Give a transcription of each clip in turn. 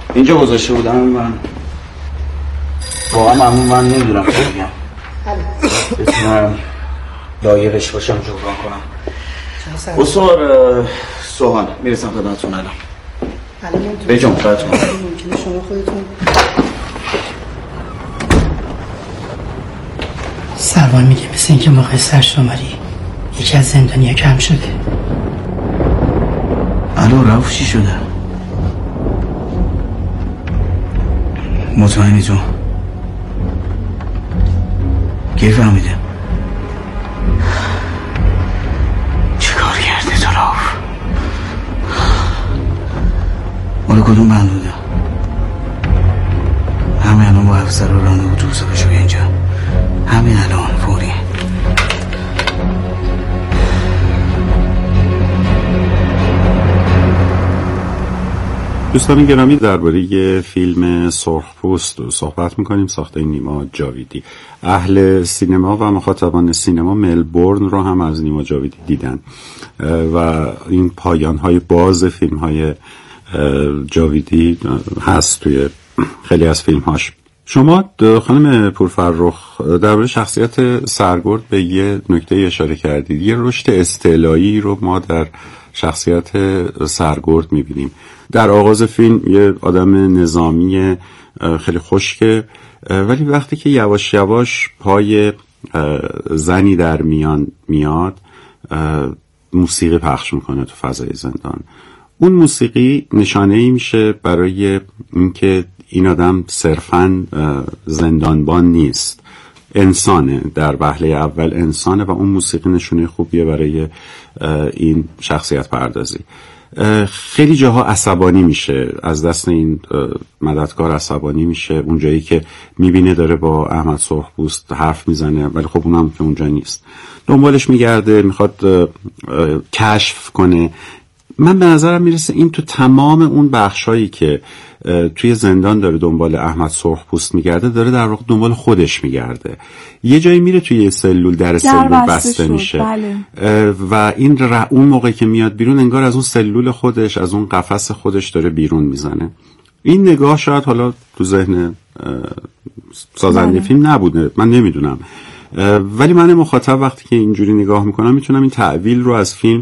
اینجا گذاشته بودم. من واقعا ممنون. من نمیدونم چی بگم. بتونم لایقش باشم جبران کنم. اصور سوهان میرسم خدمتتون الان. بجام خدمتتون. ممکنه شما خودتون سروان میگه مثل اینکه موقع سرشماری یکی از زندانیا کم شده. الو رفت چی شده؟ مطمئنی تو؟ کی فهمیده؟ چه کار کردی تو رفت؟ مال کدوم بند بوده؟ همین الان با افسر رو رانده بود روزه بشو اینجا. همین الان فوری. دوستان گرامی، درباره فیلم سرخپوست صحبت میکنیم، ساخته نیما جاویدی. اهل سینما و مخاطبان سینما ملبورن رو هم از نیما جاویدی دیدن و این پایان‌های باز فیلم‌های جاویدی هست توی خیلی از فیلم‌هاش. شما خانم پورفرخ درباره شخصیت سرگرد به یه نکته اشاره کردید. یه رشد استعلایی رو ما در شخصیت سرگرد میبینیم. در آغاز فیلم یه آدم نظامی خیلی خشکه، ولی وقتی که یواش یواش پای زنی در میان میاد موسیقی پخش میکنه تو فضای زندان. اون موسیقی نشانه‌ای میشه برای اینکه این آدم صرفاً زندانبان نیست، انسانه، در وهله اول انسانه و اون موسیقی نشونه خوبیه برای این شخصیت پردازی. خیلی جاها عصبانی میشه، از دست این مددکار عصبانی میشه، اون جایی که میبینه داره با احمد سرخپوست حرف میزنه ولی خب اونم که اونجا نیست، دنبالش میگرده، میخواد کشف کنه. من به نظرم میرسه این تو تمام اون بخشایی که توی زندان داره دنبال احمد سرخپوست میگرده داره در واقع دنبال خودش میگرده. یه جایی میره توی یه سلول، در سلول بسته میشه. بله. و این اون موقع که میاد بیرون انگار از اون سلول خودش، از اون قفس خودش داره بیرون میزنه. این نگاه شاید حالا تو ذهن سازنده فیلم نبوده، من نمیدونم، ولی من مخاطب وقتی که اینجوری نگاه میکنم میتونم این تعویل رو از فیلم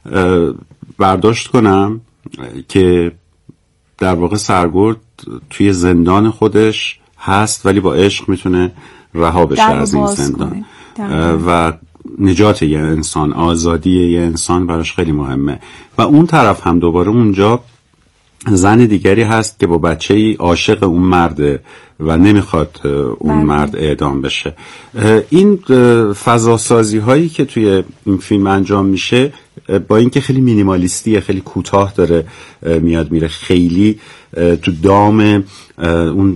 برداشت کنم که در واقع سرگرد توی زندان خودش هست ولی با عشق میتونه رها بشه از این زندان و نجات یه انسان، آزادی یه انسان براش خیلی مهمه. و اون طرف هم دوباره اونجا زن دیگری هست که با بچه‌ای عاشق اون مرده و نمیخواد اون مرد اعدام بشه. این فضاسازی هایی که توی این فیلم انجام میشه با اینکه خیلی مینیمالیستیه، خیلی کوتاه داره میاد میره، خیلی تو دام اون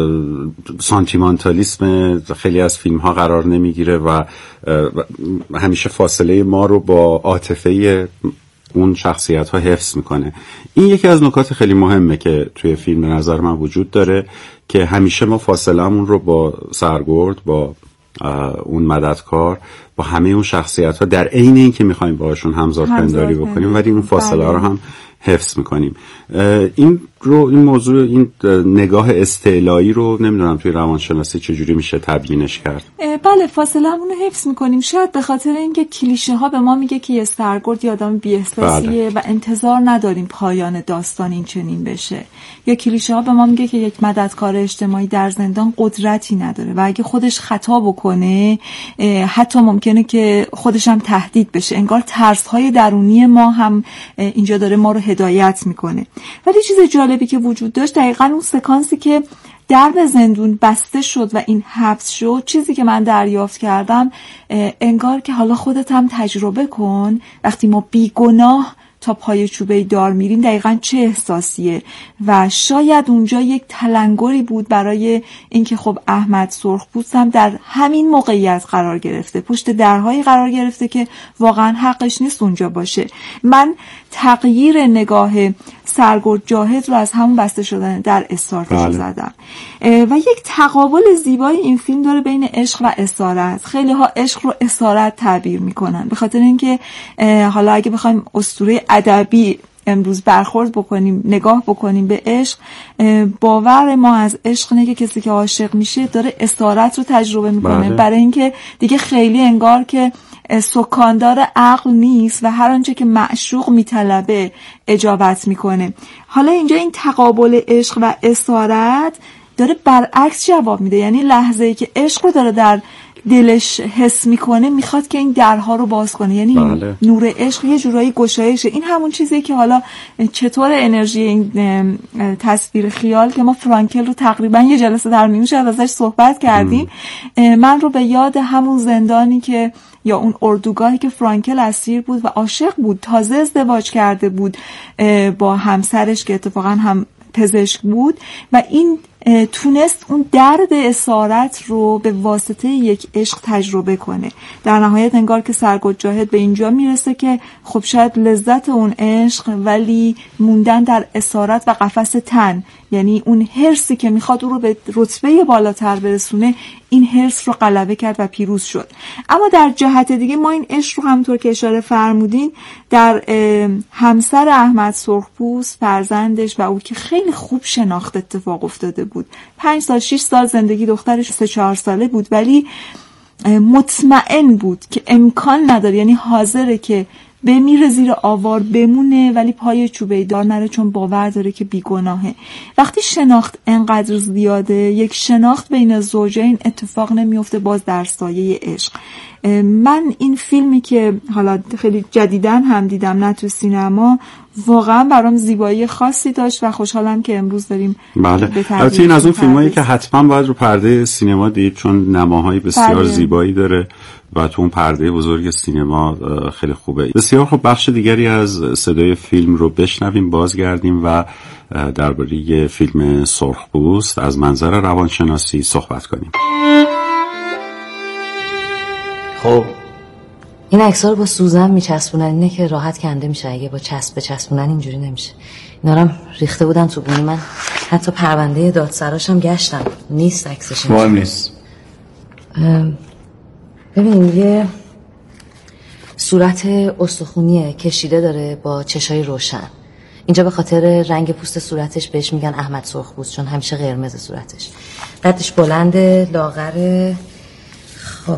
سانتیمانتالیسم خیلی از فیلم ها قرار نمیگیره و همیشه فاصله ما رو با عاطفه اون شخصیت ها حفظ میکنه. این یکی از نکات خیلی مهمه که توی فیلم به نظر من وجود داره که همیشه ما فاصله‌مون رو با سرگرد، با اون مددکار، با همه اون شخصیت ها در عین این که میخوایم باهاشون همزاد پنداری بکنیم ولی اون فاصله ها رو هم حفظ میکنیم. این موضوع، این نگاه استعلایی رو نمیدونم توی روانشناسی چجوری میشه تبیینش کرد. بله، فاصله همون رو حفظ میکنیم، شاید به خاطر اینکه کلیشه ها به ما میگه که یه سرگرد یه آدم بی‌احساسیه و انتظار نداریم پایان داستان این چنین بشه. یا کلیشه ها به ما میگه که یک مددکار اجتماعی در زندان قدرتی نداره و اگه خودش خطا بکنه حتی ممکنه که خودش هم تهدید بشه. انگار ترس های درونی ما هم اینجا داره ما رو هدایت میکنه. ولی چیز جالبی که وجود داشت دقیقاً اون سکانسی که درب زندون بسته شد و این حبس شد، چیزی که من دریافت کردم انگار که حالا خودت هم تجربه کن وقتی ما بیگناه تا پای چوبه دار میریم دقیقاً چه احساسیه. و شاید اونجا یک تلنگری بود برای اینکه خب احمد سرخپوست هم در همین موقعیت قرار گرفته، پشت درهایی قرار گرفته که واقعاً حقش نیست اونجا باشه. من تغییر نگاه سرگرد جاهد رو از همون بسته شدن در استارتش زدم. و یک تقابل زیبای این فیلم داره بین عشق و اسارت. خیلی ها عشق رو اسارت تعبیر میکنن به خاطر اینکه حالا اگه بخوایم اسطوره ادبی امروز برخورد بکنیم، نگاه بکنیم به عشق، باور ما از عشق اینه که کسی که عاشق میشه داره اسارت رو تجربه میکنه. برای اینکه دیگه خیلی انگار که سکاندار عقل نیست و هر آنچه که معشوق میطلبه اجابت میکنه. حالا اینجا این تقابل عشق و اسارت داره برعکس جواب میده، یعنی لحظه‌ای که عشق رو داره در دلش حس میکنه میخواد که این درها رو باز کنه، یعنی نور عشق یه جورایی گشایشه. این همون چیزیه که حالا چطور انرژی این تصویر خیال که ما فرانکل رو تقریبا یه جلسه در نیمه شب ازش صحبت کردیم، من رو به یاد همون زندانی که یا اون اردوگاهی که فرانکل اسیر بود و عاشق بود، تازه ازدواج کرده بود با همسرش که اتفاقا هم پزشک بود و این تونست اون درد اسارت رو به واسطه یک عشق تجربه کنه. در نهایت انگار که سرگل جاهد به اینجا میرسه که خب شاید لذت اون عشق ولی موندن در اسارت و قفس تن، یعنی اون حرصی که میخواد او رو به رتبه بالاتر برسونه، این حرص رو غلبه کرد و پیروز شد. اما در جهت دیگه ما این عشق رو همونطور که اشاره فرمودین در همسر احمد سرخپوست، فرزندش و او که خیلی خوب شناخت اتفاق افتاده بود. 5 سال 6 سال زندگی دخترش 3-4 ساله بود ولی مطمئن بود که امکان نداره، یعنی حاضره که بمیره زیر آوار بمونه ولی پای چوبه دار نره، چون باور داره که بیگناهه. وقتی شناخت انقدر زیاده، یک شناخت بین زوجین اتفاق نمیفته باز در سایه عشق. من این فیلمی که حالا خیلی جدیدن هم دیدم نه تو سینما، واقعا برام زیبایی خاصی داشت و خوشحالم که امروز داریم. بله، البته این از اون فیلمایی که حتما باید رو پرده سینما دید، چون نماهای بسیار زیبایی داره و تو اون پرده بزرگ سینما خیلی خوبه. بسیار خوب، بخش دیگری از صدای فیلم رو بشنویم، بازگردیم و درباره فیلم سرخپوست از منظر روانشناسی صحبت کنیم. خب این عکس‌ها رو با سوزن میچسبونن، اینه که راحت کنده میشه. اگه با چسب بچسبونن اینجوری نمیشه. اینا رو ریخته بودن تو بونی، من حتی پرونده دادسراشم گشتم، نیست عکسش. مهم نیست. ببین یه صورت استخونیه کشیده داره با چشای روشن. اینجا به خاطر رنگ پوست صورتش بهش میگن احمد سرخپوست، چون همیشه قرمز صورتش. قدش بلند، لاغر. خب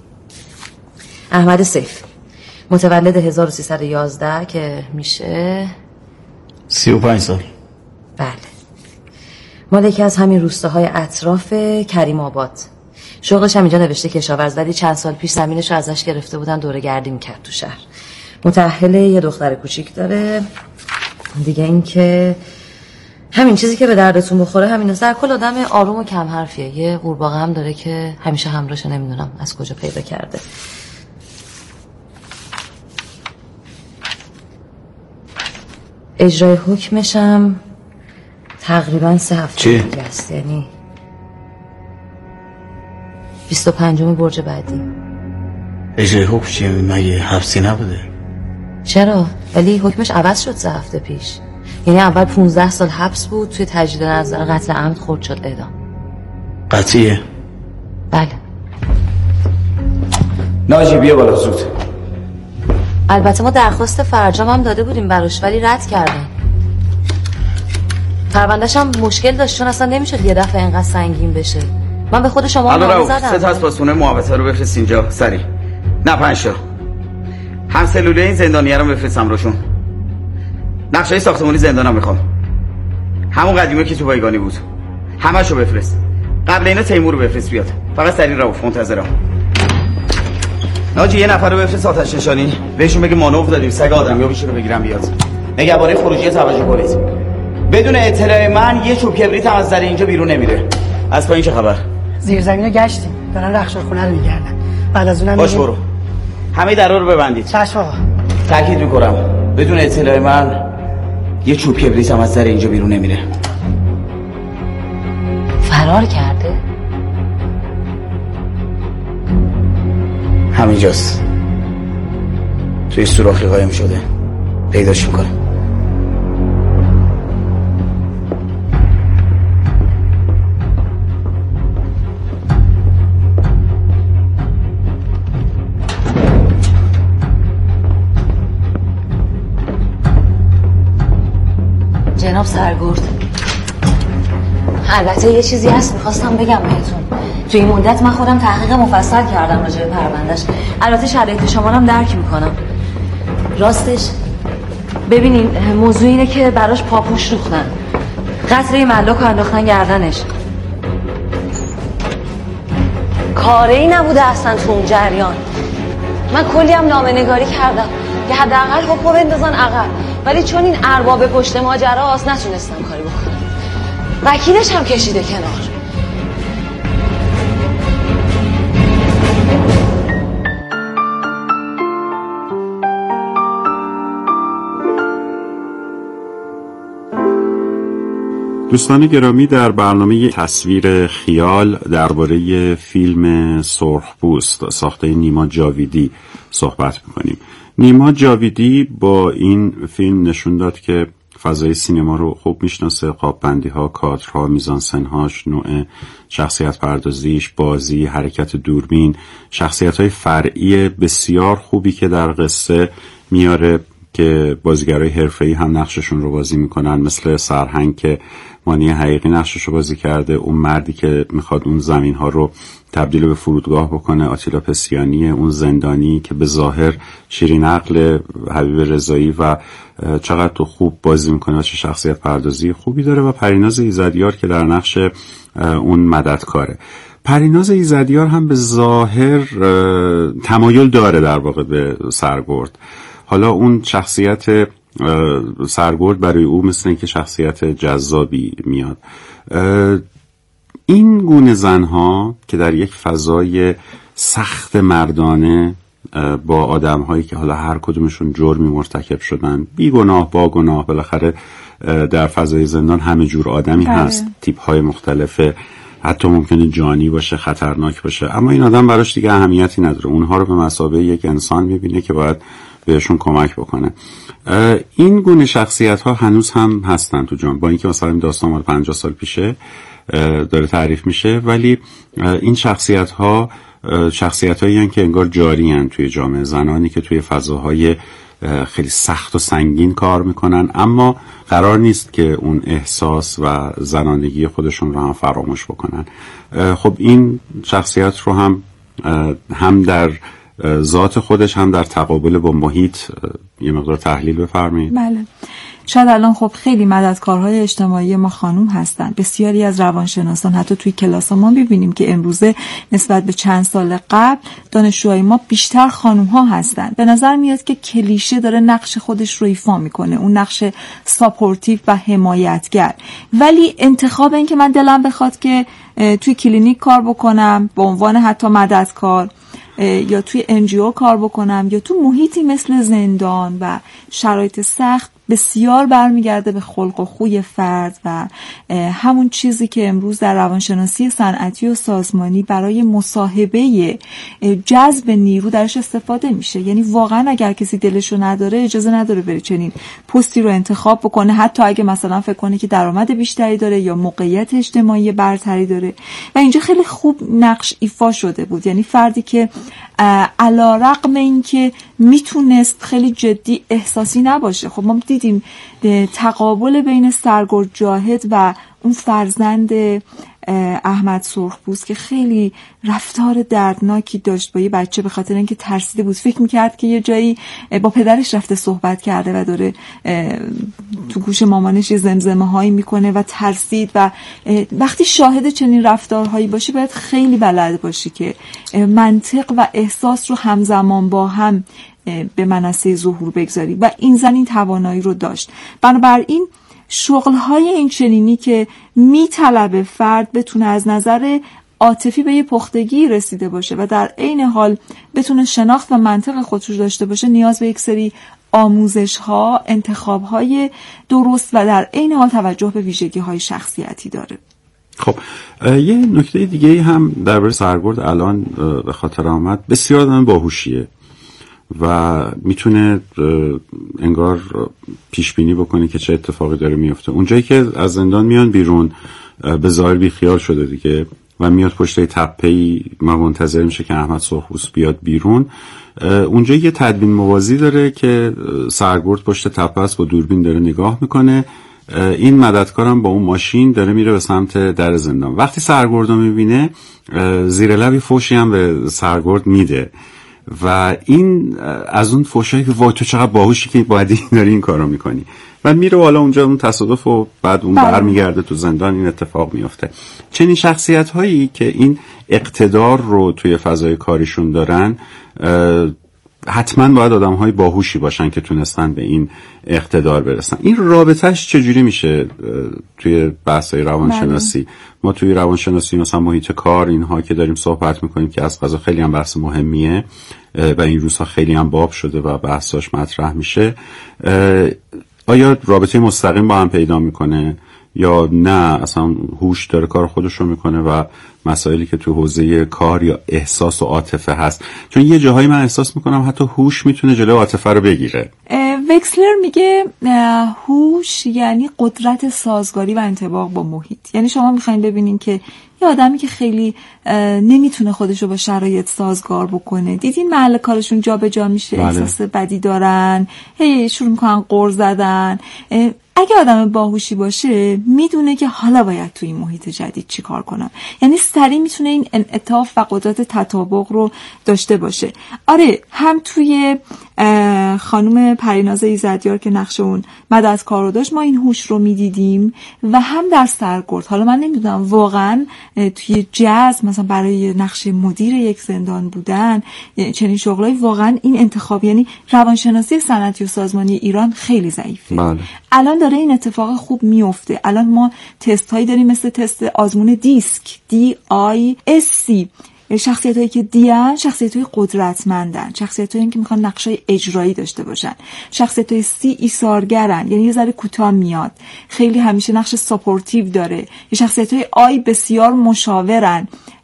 احمد سیف، متولد 1311 که میشه 35 سال. بله. مال یکی از همین روستاهای اطراف کریم آباد. شغلش هم اینجا نوشته کشاورز، ولی چند سال پیش زمینش رو ازش گرفته بودن، دوره گردی میکرد تو شهر. متأهل، یه دختر کوچیک داره. دیگه این که همین چیزی که به دردتون بخوره همین. در کل آدم آروم و کم حرفیه. یه قورباغه هم داره که همیشه همراهشه، نمیدونم از کجا پیدا کرده. اجرای حکمشم تقریبا 3 هفته دیگه است، یعنی 25 برج بعدی. اجرای حکم چیه؟ مگه حبسی نبوده؟ چرا؟ ولی حکمش عوض شد 3 هفته پیش. یعنی اول 15 سال حبس بود، توی تجدید نظر قتل عمد خرد شد اعدام. قطعیه؟ بله. ناجی بیا بالا زود. البته ما درخواست فرجام هم داده بودیم براش ولی رد کردن. پرونده‌ش هم مشکل داشت، چون اصلا نمیشد یه دفعه اینقدر سنگین بشه. من به خود شما نامه زدم. 3 تا از پاسخونه محافظه رو بفرست اینجا سریع. نه 5 تا. هم سلوله این زندانیه رو بفرستم روشون. نقشه ساختمانی زندانم میخوام. همون قدیمی که تو بایگانی بود. همه‌شو بفرست. قبل اینا تیمور رو بفرست بیاد. فقط سریع رفت، منتظرم. ناجی یه نفر رو بفرست آتش نشانی، بهشون بگه مانور دادیم، سگ آدمیابیشو رو بگیرن بیاد. نگهبانی خروجی توجه کنید. بدون اطلاع من یه چوب کبریت هم از در اینجا بیرون نمیره. از پایین چه خبر؟ زیر زمینو گشتیم، دارن رخشارخونه رو میگردن. بعد از اونم باش برو. همه درا رو ببندید. چشم آقا. تاکید میکنم بدون اطلاع من یه چوب کبریت هم از در اینجا بیرون نمیره. فرار کرده؟ همینجاست. توی سوراخی قایم شده. پیداش میکنه. جناب سرگرد، البته یه چیزی هست میخواستم بگم بهتون. توی این مدت من خودم تحقیق مفصل کردم راجع به پروندهش. البته شرایط شما رو هم درک میکنم. راستش ببینین موضوع اینه که براش پاپوش روختن، قطره ملاک رو انداختن گردنش. کاری ای نبوده اصلا تو اون جریان. من کلی هم نامه‌نگاری کردم که حداقل حکمو بندازن عقب، ولی چون این ارباب پشت ماجراست نتونستم کاری بکنم. وکیلش هم کشیده کنار. دوستان گرامی، در برنامه تصویر خیال درباره فیلم سرخپوست ساخته نیما جاویدی صحبت میکنیم. نیما جاویدی با این فیلم نشون داد که فضای سینما رو خوب میشناسه، قاب‌بندی ها، کادرها، میزانسن‌هاش، نوع شخصیت پردازیش، بازی، حرکت دوربین، شخصیت‌های فرعی بسیار خوبی که در قصه میاره که بازیگرای حرفه‌ای هم نقششون رو بازی میکنن، مثل سرهنگ که مانی حقیقی نقشش رو بازی کرده، اون مردی که میخواد اون زمین ها رو تبدیل به فرودگاه بکنه آتیلا پسیانی، اون زندانی که به ظاهر شیرین عقل حبیب رضایی و چقدر تو خوب بازی میکنه و چه شخصیت پردازی خوبی داره، و پریناز ایزدیار که در نقش اون مددکاره. پریناز ایزدیار هم به ظاهر تمایل داره در واقع به سرگرد. حالا اون شخصیت سرگرد برای او مثل اینکه شخصیت جذابی میاد. این گونه زنها که در یک فضای سخت مردانه با آدم‌هایی که حالا هر کدومشون جرمی مرتکب شدن، بیگناه با گناه، بالاخره در فضای زندان همه جور آدمی هست، تیپ‌های مختلفه، حتی ممکنه جانی باشه، خطرناک باشه، اما این آدم براش دیگه اهمیتی نداره، اونها رو به مثابه یک انسان میبینه که باید بهشون کمک بکنه. این گونه شخصیت ها هنوز هم هستن تو جامعه، با اینکه مثلا این داستان مال 50 سال پیشه داره تعریف میشه، ولی این شخصیت ها شخصیت هایی هستند که انگار جاری هستند توی جامعه، زنانی که توی فضاهای خیلی سخت و سنگین کار میکنن، اما قرار نیست که اون احساس و زنانگی خودشون رو هم فراموش بکنن. خب این شخصیت رو هم در ذات خودش هم در تقابل با محیط یه مقدار تحلیل بفرمایید. بله. شاید الان خب خیلی مددکارهای اجتماعی ما خانوم هستن. بسیاری از روانشناسان حتی توی کلاس ما می‌بینیم که امروزه نسبت به چند سال قبل دانشجوهای ما بیشتر خانوم ها هستن. به نظر میاد که کلیشه داره نقش خودش رو ایفا میکنه، اون نقش ساپورتیو و حمایتگر. ولی انتخاب این که من دلم بخواد که توی کلینیک کار بکنم به عنوان حتی مددکار، یا توی NGO کار بکنم، یا تو محیطی مثل زندان و شرایط سخت، بسیار برمیگرده به خلق و خوی فرد و همون چیزی که امروز در روانشناسی صنعتی و سازمانی برای مصاحبه جذب نیرو درش استفاده میشه. یعنی واقعا اگر کسی دلشو نداره اجازه نداره بره چنین پستی رو انتخاب بکنه، حتی اگه مثلا فکر کنه که درآمد بیشتری داره یا موقعیت اجتماعی برتری داره. و اینجا خیلی خوب نقش ایفا شده بود، یعنی فردی که علی‌رغم اینکه میتونست خیلی جدی احساسی نباشه. خب ما دیدیم تقابل بین سرگرد جاهد و اون فرزند احمد سرخپوست که خیلی رفتار دردناکی داشت با یه بچه، به خاطر اینکه ترسیده بود، فکر میکرد که یه جایی با پدرش رفته صحبت کرده و داره تو گوش مامانش یه زمزمه هایی میکنه و ترسید. و وقتی شاهد چنین رفتارهایی باشی باید خیلی بلد باشی که منطق و احساس رو همزمان با هم به منصه ظهور بگذاری، و این زن این توانایی رو داشت. بنابراین شغل‌های این چنینی که میطلبه فرد بتونه از نظر عاطفی به یه پختگی رسیده باشه و در عین حال بتونه شناخت و منطق خودش داشته باشه، نیاز به یک سری آموزش‌ها، انتخاب‌های درست و در عین حال توجه به ویژگی‌های شخصیتی داره. خب یه نکته دیگه هم درباره سرگرد الان به خاطر آمد، بسیار آدم باهوشیه و میتونه انگار پیش بینی بکنه که چه اتفاقی داره میفته. اونجایی که از زندان میان بیرون به ظاهر بیخیال شده دیگه و میاد پشت تپه‌ای، ما منتظر میشه که احمد سرخپوست بیاد بیرون. اونجا یه تدوین موازی داره که سرگرد پشت تپه است، با دوربین داره نگاه میکنه، این مددکارم با اون ماشین داره میره به سمت در زندان. وقتی سرگردو میبینه زیر لبی فوشی هم به سرگرد میده و این از اون فوشایی که وای تو چقدر باهوشی که باید داری این کارو میکنی و میره حالا اونجا اون تصادف و بعد اون برمیگرده تو زندان، این اتفاق میفته. چنین شخصیت هایی که این اقتدار رو توی فضای کاریشون دارن حتما باید آدم های باهوشی باشن که تونستن به این اقتدار برسن. این رابطهش چجوری میشه توی بحث روانشناسی؟ ما توی روانشناسی مثلا محیط کار اینها که داریم صحبت میکنیم که از قضا خیلی هم بحث مهمیه و این روزها خیلی هم باب شده و بحثاش مطرح میشه، آیا رابطه مستقیم با هم پیدا میکنه یا نه اصلا هوش داره کار خودش رو میکنه و مسائلی که تو حوزه کار یا احساس و عاطفه هست؟ چون یه جاهایی من احساس میکنم حتی هوش میتونه جلوی عاطفه رو بگیره. وکسلر میگه هوش یعنی قدرت سازگاری و انطباق با محیط. یعنی شما میخواین ببینین که یه آدمی که خیلی نمیتونه خودشو با شرایط سازگار بکنه، دیدین محل کارشون جا به جا میشه، بله. احساس بدی دارن، شروع میکنن غر زدن. اگه آدم باهوشی باشه میدونه که حالا باید توی این محیط جدید چی کار کنم، یعنی سریع میتونه این انعطاف و قدرت تطابق رو داشته باشه. آره، هم توی خانم پریناز ایزدیار که نقش اون مددکار رو داشت ما این هوش رو میدیدیم و هم در سرگرد. حالا من نمیدونم واقعا توی جاز مثلا برای نقش مدیر یک زندان بودن چنین شغلایی واقعا این انتخاب، یعنی روانشناسی صنعتی و سازمانی ایران خیلی ضعیفه. بله. الان داره این اتفاق خوب میفته. الان ما تست هایی داریم مثل تست آزمون دیسک DISC. شخصیت هایی که دیان شخصیت های قدرتمندن، شخصیت هایی که میخوان نقش های اجرایی داشته باشن. شخصیت های C ایثارگرن، یعنی یه ذره کوتاه میاد، خیلی همیشه نقش ساپورتیو داره. یه شخصیت های I بسیار مشاورن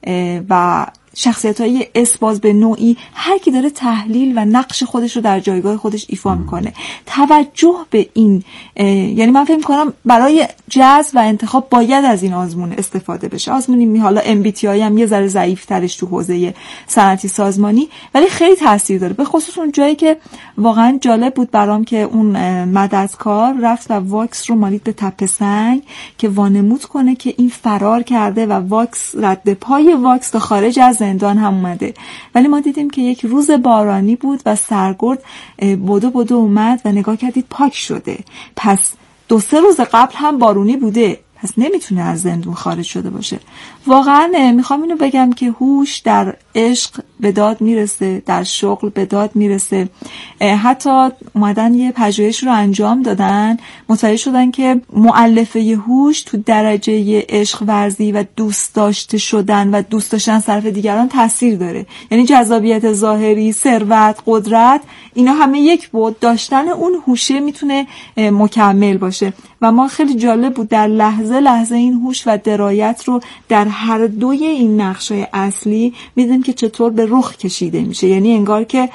و شخصیت های اسباز به نوعی هر کی داره تحلیل و نقش خودش رو در جایگاه خودش ایفا میکنه. توجه به این، یعنی من فکر میکنم برای جذب و انتخاب باید از این آزمون استفاده بشه. آزمونی حالا MBTI هم یه ذره ضعیف ترش تو حوزه صنعتی سازمانی، ولی خیلی تاثیر داره. به خصوص اون جایی که واقعا جالب بود برام که اون مددکار رفت و واکس رو مالید به تپه سنگ که وانمود کنه که این فرار کرده و واکس رد پای واکس تا خارج از زندان هم اومده. ولی ما دیدیم که یک روز بارانی بود و سرگرد بدو اومد و نگاه کردید پاک شده، پس 2-3 روز قبل هم بارونی بوده، پس نمیتونه از زندون خارج شده باشه. واقعا میخوام اینو بگم که هوش در عشق به داد میرسه، در شغل به داد میرسه. حتی اومدن یه پژوهش رو انجام دادن، متوجه شدن که مؤلفه هوش تو درجه عشق ورزی و دوست داشته شدن و دوست داشتن طرف دیگران تاثیر داره. یعنی جذابیت ظاهری، ثروت، قدرت، اینا همه یک بود، داشتن اون هوشه میتونه مکمل باشه. و ما خیلی جالب بود در لحظه این هوش و درایت رو در هر دوی این نقشای اصلی میدونیم که چطور به رخ کشیده میشه. یعنی انگار که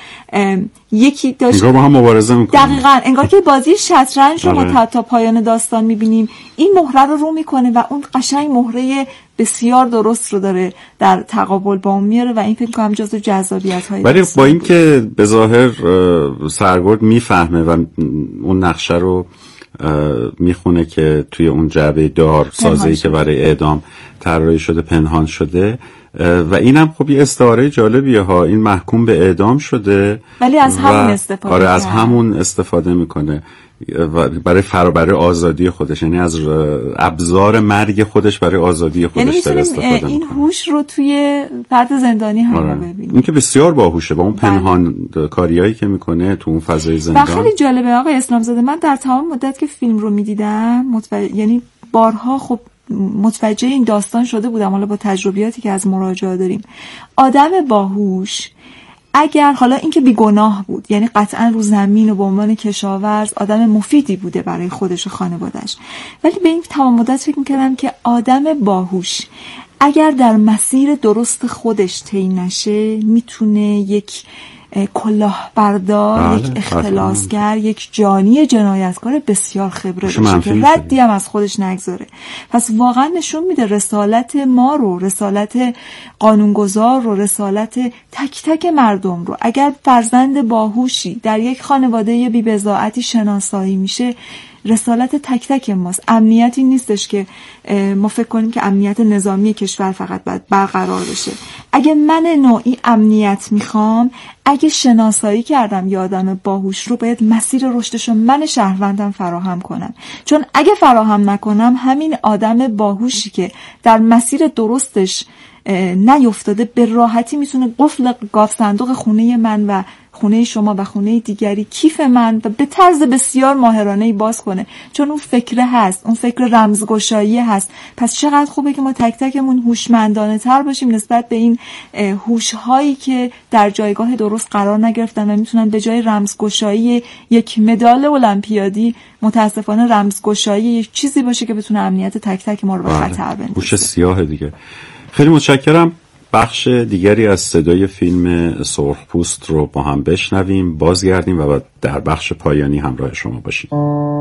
یکی داشت انگار با هم مبارزه میکنه. دقیقاً انگار که بازی شطرنج رو ما تا پایان داستان میبینیم، این مهره رو میکنه و اون قشنگ مهره بسیار درست رو داره در تقابل با اون میاره و این فکر کنم جزو جذابیت‌های. ولی با این که به ظاهر سرگرد میفهمه و اون نقشه رو میخونه که توی اون جعبه دار سازه‌ای که برای اعدام طراحی شده پنهان شده و اینم خب یه استعاره جالبیه ها، این محکوم به اعدام شده ولی از همون استفاده آره از همون استفاده میکنه و برای آزادی خودش، یعنی از ابزار مرگ خودش برای آزادی خودش داره استفاده میکنه. این هوش رو توی فرد زندانی هم ببینیم. این که بسیار باهوشه با اون پنهان کاریایی که میکنه تو اون فضای زندان. و خیلی جالبه آقای اسلامزاده، من در تمام مدت که فیلم رو میدیدم یعنی بارها خب متوجه این داستان شده بودم، حالا با تجربیاتی که از مراجعه داریم. آدم باهوش اگر حالا این که بیگناه بود، یعنی قطعا رو زمین و به عنوان کشاورز آدم مفیدی بوده برای خودش و خانواده‌اش، ولی به این تمام مدت فکر می‌کردم که آدم باهوش اگر در مسیر درست خودش طی نشه میتونه یک کلاهبردار، یک اختلاسگر، یک جانی جنایتکار بسیار خبره باشه که ردی هم از خودش نگذاره. پس واقعا نشون میده رسالت ما رو، رسالت قانونگذار رو، رسالت تک تک مردم رو، اگر فرزند باهوشی در یک خانواده بی بضاعتی شناسایی میشه رسالت تک تک ماست. امنیتی نیستش که ما فکر کنیم که امنیت نظامی کشور فقط باید برقرار بشه. اگه من نوعی امنیت میخوام، اگه شناسایی کردم یه آدم باهوش رو، باید مسیر رشدش رو من شهروندم فراهم کنم. چون اگه فراهم نکنم، همین آدم باهوشی که در مسیر درستش نیفتاده به راحتی میتونه قفل گاف صندوق خونه من و خونه شما و خونه دیگری، کیف من، و به طرز بسیار ماهرانه‌ای باز کنه. چون اون فکره هست، اون فکر رمزگشایی هست. پس چقدر خوبه که ما تک تکمون هوشمندانه تر باشیم نسبت به این هوش‌هایی که در جایگاه درست قرار نگرفتن و میتونن به جای رمزگشایی یک مدال المپیادی، متاسفانه رمزگشایی یک چیزی باشه که بتونه امنیت تک تک ما رو به خطر بندازه. هوش سیاه دیگه. خیلی متشکرم. بخش دیگری از صدای فیلم سرخپوست رو با هم بشنویم، بازگردیم و در بخش پایانی همراه شما باشیم.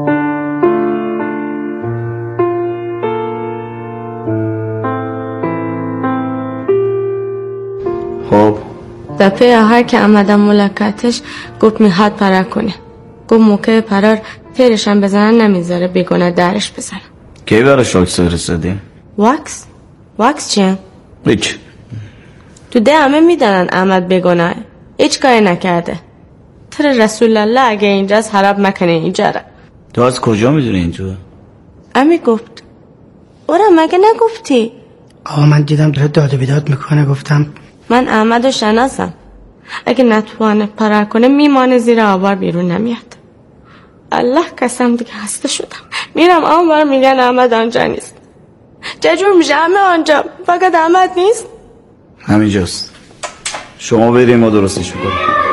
خب دفعه آخر که آمدم ملاقاتش گفت میخواد پرار کنه. گفت موقع پرار تیرشم بزنن نمیذاره، بیگونه درش بزنم. کی براش واکس فرستادی؟ واکس؟ واکس چیه؟ هیچ. تو ده همه میدانن احمد بیگناه، هیچ کاری نکرده. تر رسول الله اگه اینجاست حراب مکنه اینجا را. تو از کجا میدونی اینجا؟ امی گفت. اورا مگه نگفتی؟ آقا من دیدم داره داد و بیداد میکنه، گفتم من احمدو شناسم. اگه نتوانه پرار کنه میمانه زیر آوار بیرون نمیاد. الله قسم دیگه هسته شدم. میرم آنوار میگن احمد آنجا نیست. چجور میشه همه آنجا فقط احمد نیست؟ همینجاست. شما بریم ما درستش میکنیم.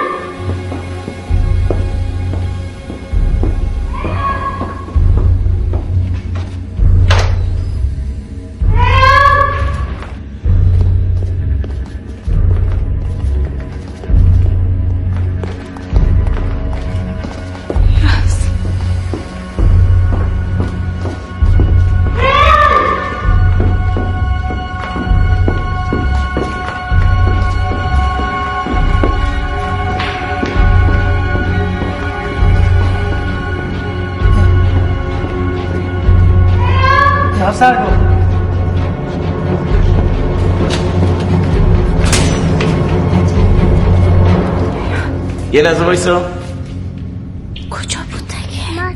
یه لحظه وایسا. کجا بود دیگه؟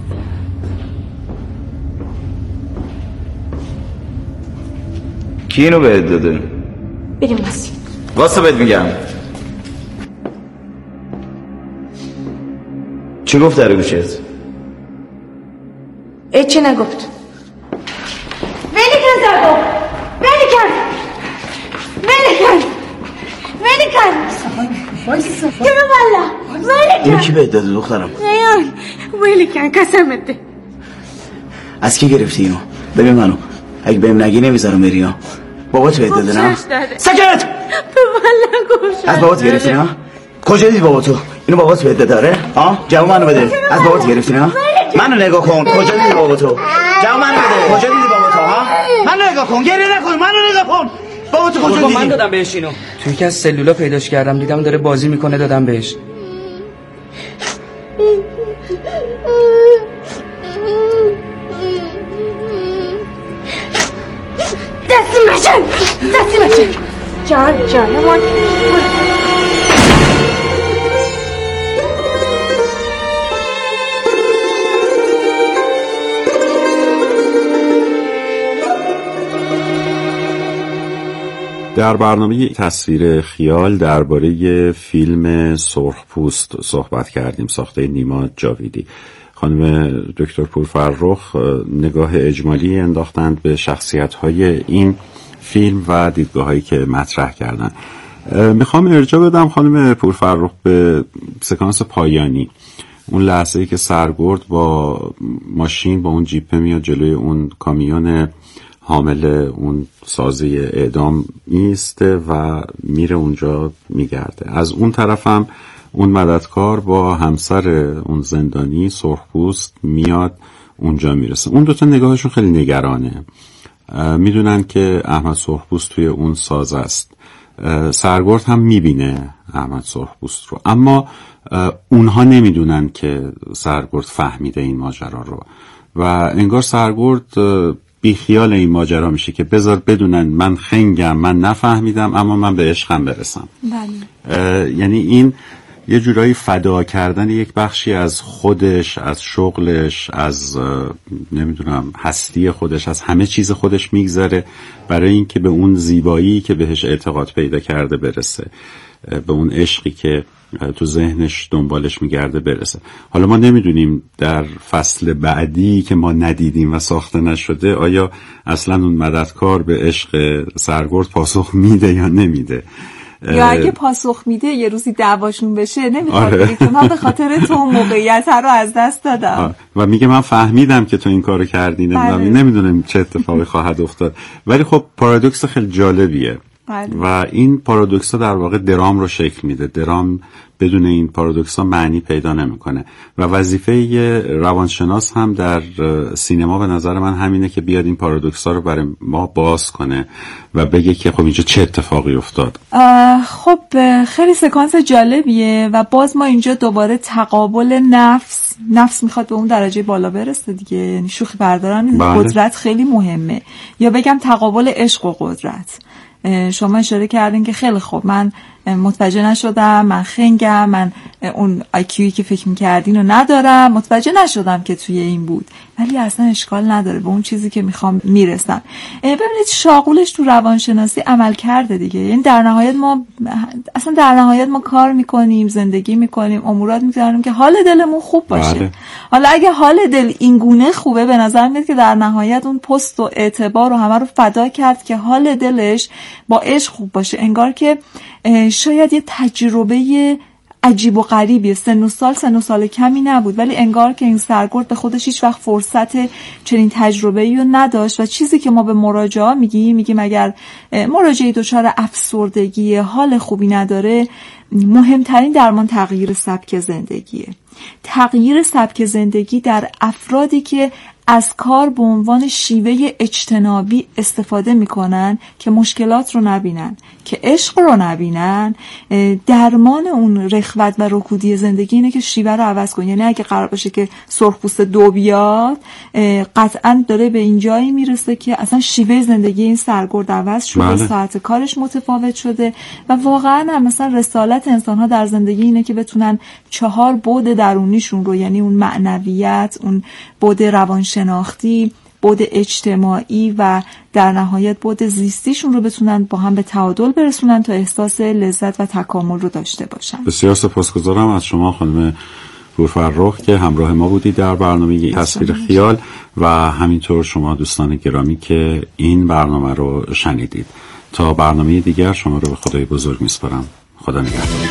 کی اینو بهت داده؟ بریم مسجد. واسه بهت میگم. چی گفت در گوشت؟ چی نگفت؟ اینو کی بهت داده دخترم؟ ویلی کن قسمت ده. از کی گرفتی اینو؟ ببین منو اگه بهم نگی نمیذارم بری ها. بابات بهت داده نه؟ سکت! از بابات گرفتی نه؟ کجا دیدی باباتو؟ اینو بابات بهت داده داره؟ ها؟ جواب منو بده. از بابات گرفتی نه؟ منو نگاه کن. کجا دیدی باباتو؟ جواب منو بده. کجا دیدی باباتو ها؟ منو نگاه کن. گریه نکن. منو نگاه کن. باباتو کجا دیدی؟ من دادم بهش اینو. توی یکی از سلولا پیداش کردم، دیدم داره بازی میکنه، دادم بهش. دستی مچن جانمان. در برنامه تصویر خیال درباره فیلم سرخپوست صحبت کردیم، ساخته نیما جاویدی. خانم دکتر پورفرخ نگاه اجمالی انداختند به شخصیت‌های این فیلم و دیدگاه‌هایی که مطرح کردن. میخوام ارجاع بدم خانم پورفرخ به سکانس پایانی، اون لحظه‌ای که سرگرد با ماشین با اون جیپه میاد جلوی اون کامیون حامل اون سازه اعدام میسته و میره اونجا میگرده. از اون طرفم اون مددکار با همسر اون زندانی سرخپوست میاد اونجا میرسه. اون دوتا نگاهشون خیلی نگرانه، میدونن که احمد سرخپوست توی اون ساز است. سرگرد هم میبینه احمد سرخپوست رو، اما اونها نمیدونن که سرگرد فهمیده این ماجرا رو. و انگار سرگرد بیخیال این ماجرا میشه که بذار بدونن من خنگم، من نفهمیدم، اما من به عشقم برسم. بله. یعنی این یه جورایی فدا کردن یک بخشی از خودش، از شغلش، از نمیدونم هستی خودش، از همه چیز خودش میگذره برای اینکه به اون زیبایی که بهش اعتقاد پیدا کرده برسه، به اون عشقی که تو ذهنش دنبالش میگرده برسه. حالا ما نمیدونیم در فصل بعدی که ما ندیدیم و ساخته نشده آیا اصلا اون مددکار به عشق سرگرد پاسخ میده یا نمیده، یا اگه پاسخ میده یه روزی دعواشون بشه نمیخواد آره. که من به خاطر تو موقعیت رو از دست دادم و میگه من فهمیدم که تو این کارو کردی، نمیدونم چه اتفاقی خواهد افتاد. ولی خب پارادوکس خیلی جالبیه. بله. و این پارادوکس ها در واقع درام رو شکل میده. درام بدون این پارادوکس ها معنی پیدا نمیکنه و وظیفه یه روانشناس هم در سینما به نظر من همینه که بیاد این پارادوکس ها رو برای ما باز کنه و بگه که خب اینجا چه اتفاقی افتاد. خب خیلی سکانس جالبیه و باز ما اینجا دوباره تقابل نفس میخواد به اون درجه بالا برسه دیگه، یعنی شوخی بردارن. بله. قدرت خیلی مهمه، یا بگم تقابل عشق و قدرت. شما اشاره کردین که خیلی خوب من متوجه نشدم، من خنگم، من اون آیکیویی که فکر میکردین رو ندارم، متوجه نشدم که توی این بود، ولی اصلا اشکال نداره، به اون چیزی که میخوام میرسم. ببینید شاغولش تو روانشناسی عمل کرده دیگه، یعنی در نهایت ما کار میکنیم، زندگی میکنیم، امورات میکنیم که حال دلمون خوب باشه. بله. حالا اگه حال دل این گونه خوبه، به نظر میاد که در نهایت اون پست و اعتبار و همه رو فدا کرد که حال دلش با عشق خوب باشه. انگار که شاید یه تجربه عجیب و غریبیه، سن و سال کمی نبود، ولی انگار که این سرگرد به خودش هیچ وقت فرصت چنین تجربه‌ای رو نداشت و چیزی که ما به مراجعا میگیم اگر مراجعی دچار افسردگی، حال خوبی نداره، مهمترین درمان تغییر سبک زندگیه. تغییر سبک زندگی در افرادی که از کار به عنوان شیوه اجتنابی استفاده میکنن که مشکلات رو نبینن، که عشق رو نبینن. درمان اون رخوت و رکودی زندگی اینه که شیوه رو عوض کن. یعنی اگه قرار باشه که سرخپوست 2 بیاد، قطعا داره به این جایی میرسه که اصلا شیوه زندگی این سرگرد عوض شده. بله. ساعت کارش متفاوت شده و واقعا هم مثلا رسالت انسان‌ها در زندگی اینه که بتونن 4 بعد درونیشون رو، یعنی اون معنویت، اون بعد روانشناختی، بعد اجتماعی و در نهایت بعد زیستیشون رو بتونن با هم به تعادل برسونن تا احساس لذت و تکامل رو داشته باشن. بسیار سپاسگزارم از شما خانم پورفرخ که همراه ما بودید در برنامه تصویر خیال و همینطور شما دوستان گرامی که این برنامه رو شنیدید. تا برنامه دیگر شما رو به خدای بزرگ میسپارم. خدا نگهدار.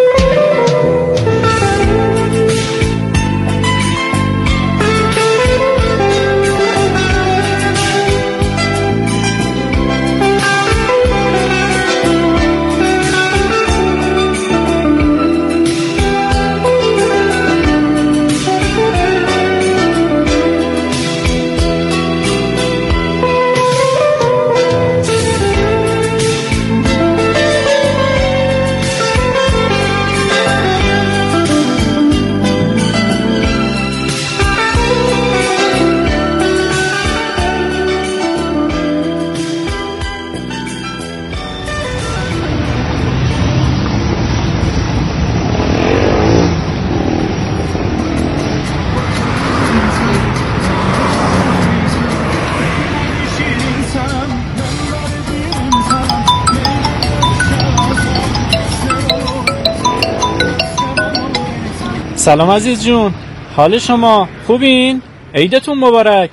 سلام عزیز جون، حال شما خوبین؟ عیدتون مبارک.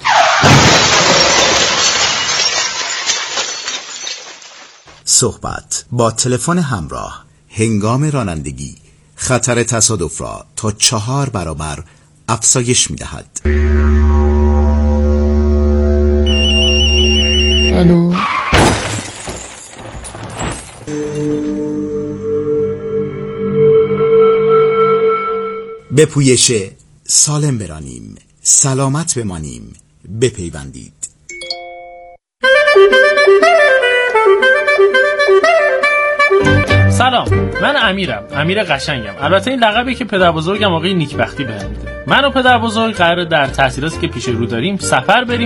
صحبت با تلفن همراه هنگام رانندگی خطر تصادف را تا 4 برابر افزایش می‌دهد. الو، به پویش سالم برانیم، سلامت بمانیم، بپیوندید. سلام، من امیرم، امیر قشنگم. البته این لقبی که پدر بزرگم آقای نیکبختی بهم میده. من و پدر بزرگ قراره در تحصیلاتی که پیش رو داریم سفر بریم